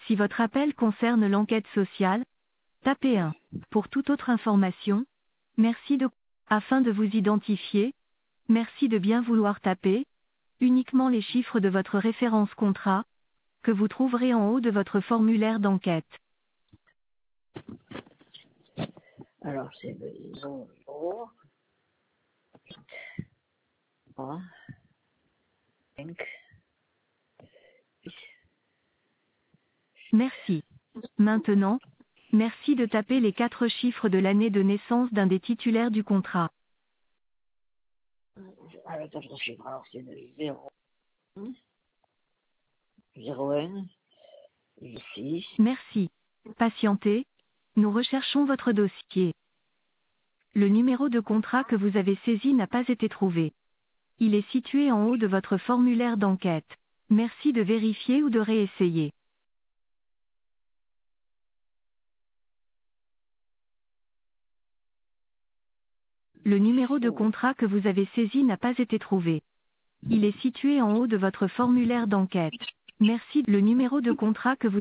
Si votre appel concerne l'enquête sociale, tapez 1. Pour toute autre information, merci de... Afin de vous identifier, merci de bien vouloir taper uniquement les chiffres de votre référence contrat, que vous trouverez en haut de votre formulaire d'enquête. Alors, c'est le 0, 3, 5, 6. Merci. Maintenant, merci de taper les 4 chiffres de l'année de naissance d'un des titulaires du contrat. Alors, 4 chiffres. Alors, c'est le 0, 01, 6. Merci. Patientez. Nous recherchons votre dossier. Le numéro de contrat que vous avez saisi n'a pas été trouvé. Il est situé en haut de votre formulaire d'enquête. Merci de vérifier ou de réessayer. Le numéro de contrat que vous avez saisi n'a pas été trouvé. Il est situé en haut de votre formulaire d'enquête. Merci. Le numéro de contrat que vous